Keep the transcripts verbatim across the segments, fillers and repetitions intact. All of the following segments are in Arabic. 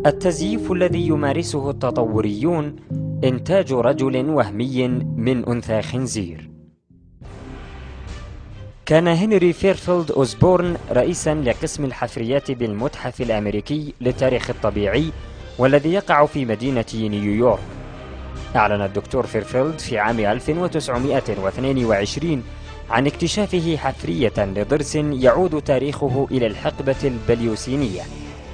التزييف الذي يمارسه التطوريون إنتاج رجل وهمي من أنثى خنزير. كان هنري فيرفيلد أوزبورن رئيسا لقسم الحفريات بالمتحف الأمريكي للتاريخ الطبيعي والذي يقع في مدينة نيويورك. أعلن الدكتور فيرفيلد في عام ألف وتسعمائة واثنين وعشرين عن اكتشافه حفرية لضرس يعود تاريخه إلى الحقبة البليوسينية،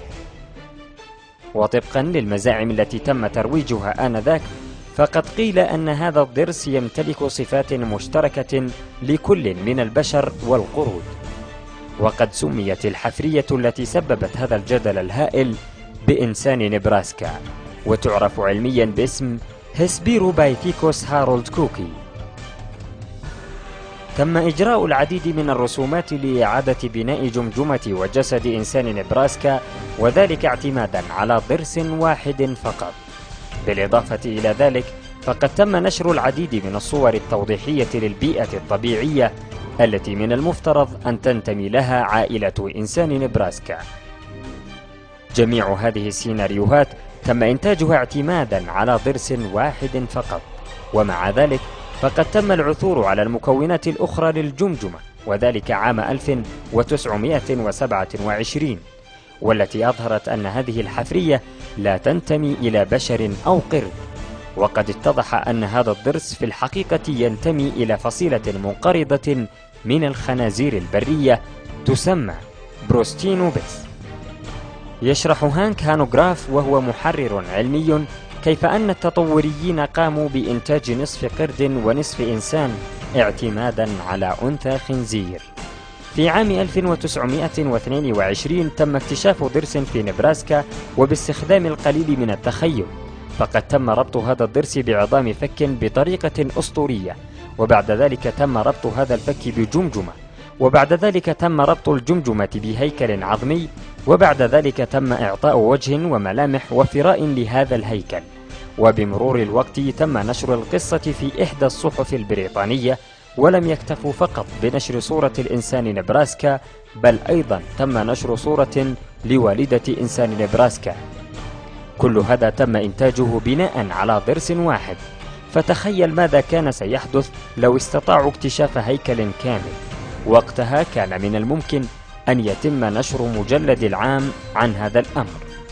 وطبقا للمزاعم التي تم ترويجها آنذاك فقد قيل أن هذا الضرس يمتلك صفات مشتركة لكل من البشر والقرود. وقد سميت الحفرية التي سببت هذا الجدل الهائل بإنسان نبراسكا، وتعرف علميا باسم هسبيروبايثيكوس هارولد كوكي. تم إجراء العديد من الرسومات لإعادة بناء جمجمة وجسد إنسان نبراسكا، وذلك اعتمادا على ضرس واحد فقط. بالإضافة إلى ذلك فقد تم نشر العديد من الصور التوضيحية للبيئة الطبيعية التي من المفترض أن تنتمي لها عائلة إنسان نبراسكا. جميع هذه السيناريوهات تم إنتاجها اعتمادا على ضرس واحد فقط، ومع ذلك فقد تم العثور على المكونات الأخرى للجمجمة، وذلك عام ألف وتسعمائة وسبعة وعشرين، والتي أظهرت أن هذه الحفرية لا تنتمي إلى بشر أو قرد. وقد اتضح أن هذا الضرس في الحقيقة ينتمي إلى فصيلة منقرضة من الخنازير البرية تسمى بروستينوبس. يشرح هانك هانوغراف وهو محرر علمي كيف أن التطوريين قاموا بإنتاج نصف قرد ونصف إنسان اعتمادا على أنثى خنزير. في عام ألف وتسعمائة واثنين وعشرين تم اكتشاف ضرس في نبراسكا وباستخدام القليل من التخيل، فقد تم ربط هذا الضرس بعظام فك بطريقة أسطورية، وبعد ذلك تم ربط هذا الفك بجمجمة، وبعد ذلك تم ربط الجمجمة بهيكل عظمي، وبعد ذلك تم إعطاء وجه وملامح وفراء لهذا الهيكل. وبمرور الوقت تم نشر القصة في إحدى الصحف البريطانية، ولم يكتفوا فقط بنشر صورة الإنسان نبراسكا، بل أيضا تم نشر صورة لوالدة إنسان نبراسكا. كل هذا تم إنتاجه بناء على ضرس واحد، فتخيل ماذا كان سيحدث لو استطاعوا اكتشاف هيكل كامل. وقتها كان من الممكن أن يتم نشر مجلد العام عن هذا الأمر.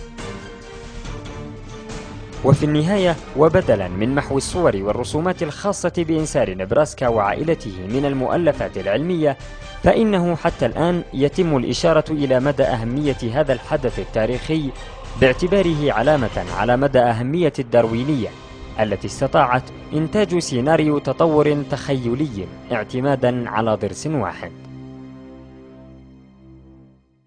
وفي النهاية، وبدلا من محو الصور والرسومات الخاصة بإنسان نبراسكا وعائلته من المؤلفات العلمية، فإنه حتى الآن يتم الإشارة إلى مدى أهمية هذا الحدث التاريخي باعتباره علامة على مدى أهمية الداروينية التي استطاعت إنتاج سيناريو تطور تخيلي اعتمادا على ضرس واحد.